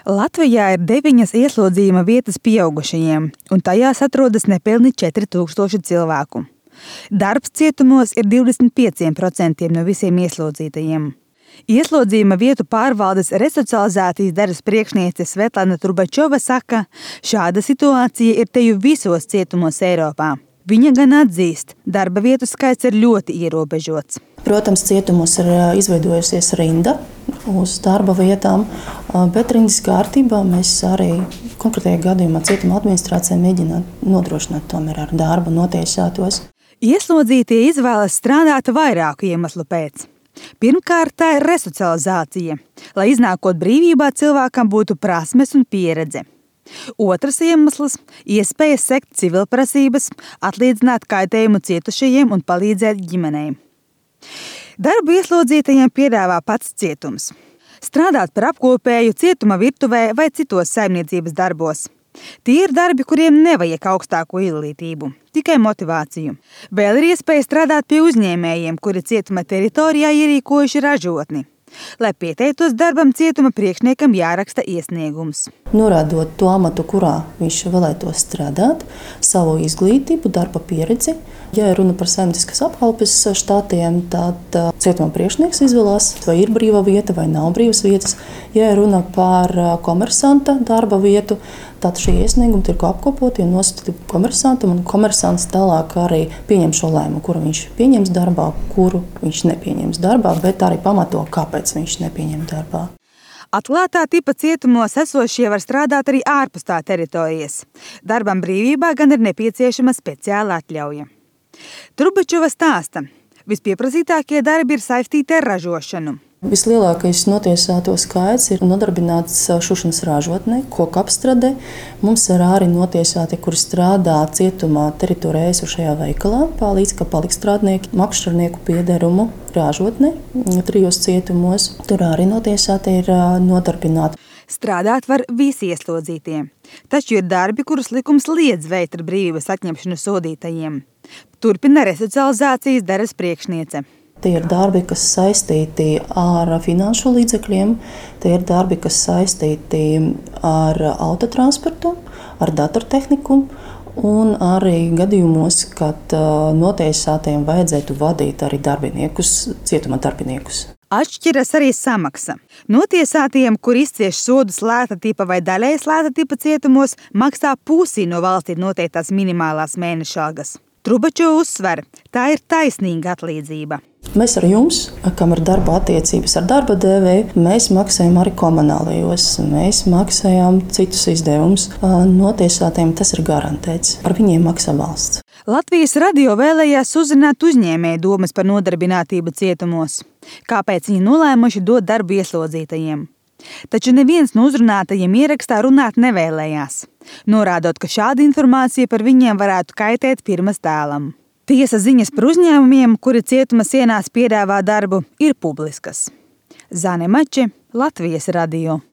Latvijā ir 9 ieslodzījuma vietas pieaugušajiem, un tajās atrodas nepilni 4000 cilvēku. Darbs cietumos ir 25% no visiem ieslodzītajiem. Ieslodzījuma vietu pārvaldes resocializācijas daļas priekšniece Svetlana Trubačova saka, šāda situācija ir teju visos cietumos Eiropā. Viņa gan atzīst, darba vietu skaits ir ļoti ierobežots. Protams, cietumos ir izveidojusies rinda uz darba vietām, bet rindas kārtībā mēs arī konkrētajā gadījumā cietuma administrācijā mēģinām nodrošināt tomēr ar darbu notiesātos. Ieslodzītie izvēlas strādāt vairāku iemeslu pēc. Pirmkārt, tā ir resocializācija, lai iznākot brīvībā cilvēkam būtu prasmes un pieredze. Otrs iemesls – iespēja sekt civilprasības, atlīdzināt kaitējumu cietušajiem un palīdzēt ģimenei. Darbu ieslodzītajiem piedāvā pats cietums. Strādāt par apkopēju cietuma virtuvē vai citos saimniecības darbos. Tie ir darbi, kuriem nevajag augstāko izglītību, tikai motivāciju. Vēl ir iespēja strādāt pie uzņēmējiem, kuri cietuma teritorijā ierīkojuši ražotni. Lai pieteiktos darbam, cietuma priekšniekam jāraksta iesniegums. Norādot to amatu, kurā viņš vēlētos strādāt, savu izglītību, darba pieredzi. Ja runa par saimnieciskas apkalpes štatiem, tad cietuma priekšnieks izvēlās, vai ir brīva vieta vai nav brīvas vietas. Ja runa par komersanta darba vietu, tad šie iesniegumi tiek apkopoti un nosūtīti komersantam, un komersants tālāk arī pieņem šo lēmumu, kuru viņš pieņems darbā, kuru viņš nepieņems darbā, bet arī pamato, kāpēc viņš nepieņem darbā. Atklātā tipa cietumos esošie var strādāt arī ārpus tā teritorijas. Darbam brīvībā gan ir nepieciešama speciāla atļauja. Trubačova stāsta, vispieprasītākie darbi ir saistīti ar ražošanu. Vislielākais notiesāto skaits ir nodarbināts šūšanas ražotnē, koku apstrādē. Mums ir arī notiesāti, kuri strādā cietumā teritorijā esošajā veikalā, līdz kā palikstrādnieki, makšķernieku piederumu ražotnē, 3 cietumos. Tur arī notiesāti ir nodarbināti. Strādāt var visi ieslodzītie, taču ir darbi, kurus likums liedz veikt ar brīvības atņemšanu sodītajiem. Turpina resocializācijas daļas priekšniece. Tie ir darbi, kas saistīti ar finanšu līdzekļiem, tie ir darbi, kas saistīti ar autotransportu, ar datortehniku un arī gadījumos, kad notiesātiem vajadzētu vadīt arī darbiniekus, cietuma darbiniekus. Atšķiras arī samaksa. Notiesātiem, kur izcieš sodus lēta tipa vai daļējas lēta tipa cietumos, maksā pusi no valstī noteiktās minimālās mēneša algas. Trubačova uzsver, tā ir taisnīga atlīdzība. Mēs ar jums, kam ir darba attiecības ar darba devēju, mēs maksājam arī komunālajos, mēs maksājam citus izdevumus. Notiesātiem tas ir garantēts. Par viņiem maksā valsts. Latvijas radio vēlējās uzrunāt uzņēmēju domas par nodarbinātību cietumos. Kāpēc viņi nolēmuši dot darbu ieslodzītajiem? Taču neviens no uzrunātajiem ierakstā runāt nevēlējās, norādot, ka šāda informācija par viņiem varētu kaitēt firmas tēlam. Tiesa ziņas par uzņēmumiem, kuri cietuma sienās piedāvā darbu, ir publiskas. Zane Mače, Latvijas radio.